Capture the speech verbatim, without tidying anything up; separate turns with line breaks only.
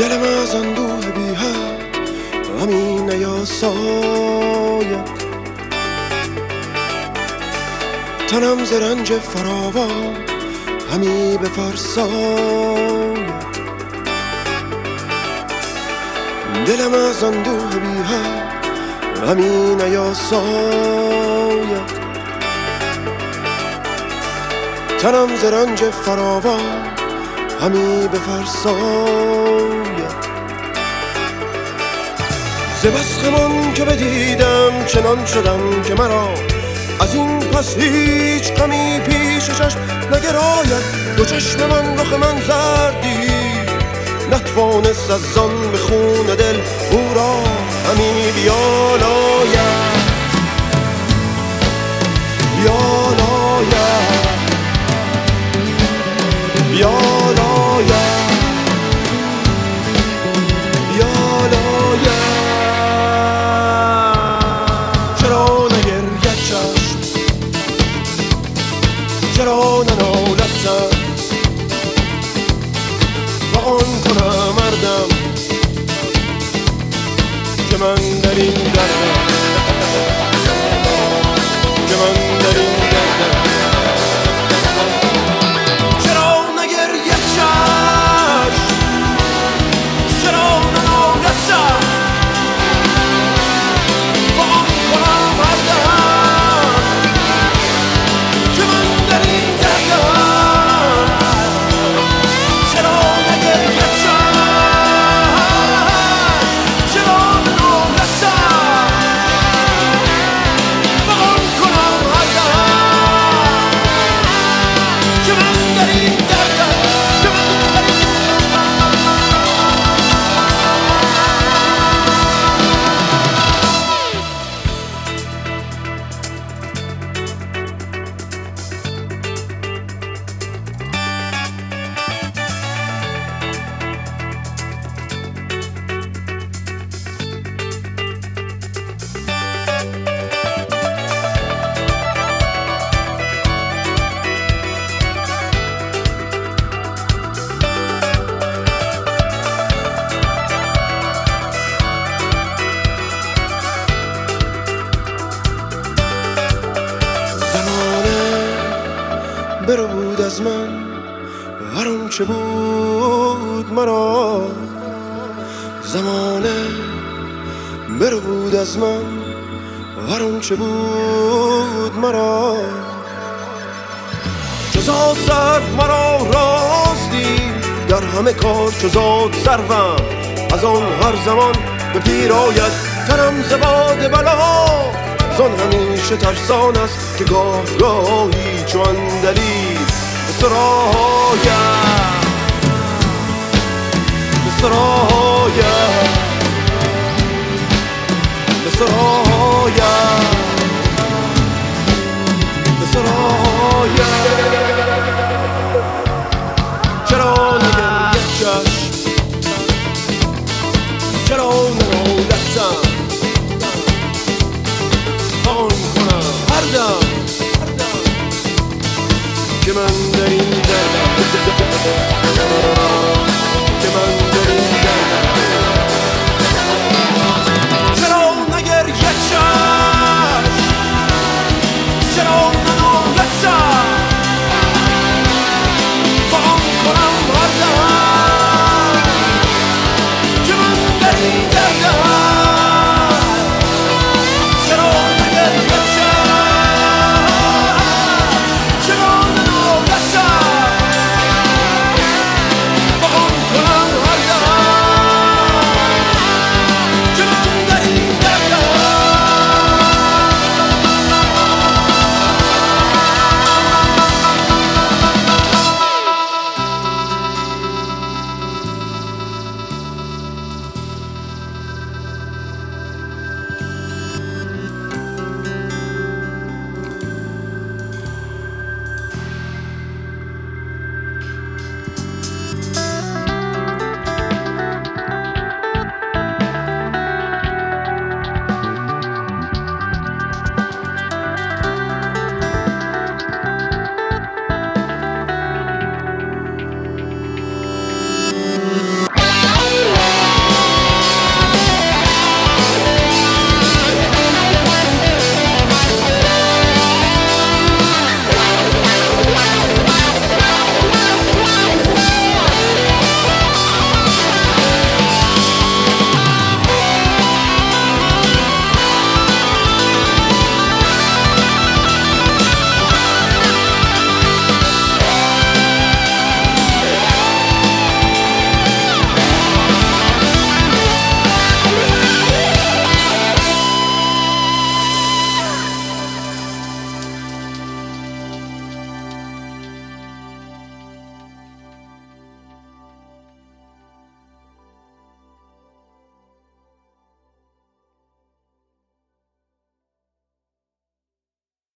دلم از اندوه بی حد همی نیاساید، تنم ز رنج فراوان همی بفرساید. دلم از اندوه بی حد همی نیاساید، تنم ز رنج فراوان همی بفرساید. ز بس غمان که بدیدم چنان شدم که مرا از این پس هیچ غمی پیش چشم نگراید. دو چشم من رخ من زردی نتوانست از آن به خون دل او را همی بیالاید بیالاید بیالاید بیالاید. چرا نگرید چشم، چرا ننالد سر، فغان کنم مردم که من در این دردم، که من در این دردم. چرا نگرید چشم، چرا ننالد سر، فغان کنم مردم که من در این دردم. چرا نگرید چشم، چرا ننالد سر، فغان کنم مردم که من در این دردم، که من در این برود از من هر آنچه بود مرا، زمانه برود از من هر آنچه بود مرا. جزا سرد مرا راستی در همه کار، چزاد سروم از آن هر زمان به پیراید. تنم ز باد بلا زان همیشه ترسان است که گاه گاهی چو اندلی به سراید، به سراید، به سراید، به سراید. چرا نگرید چشم، چرا ننالد سر، فغان کنم هر دم که من در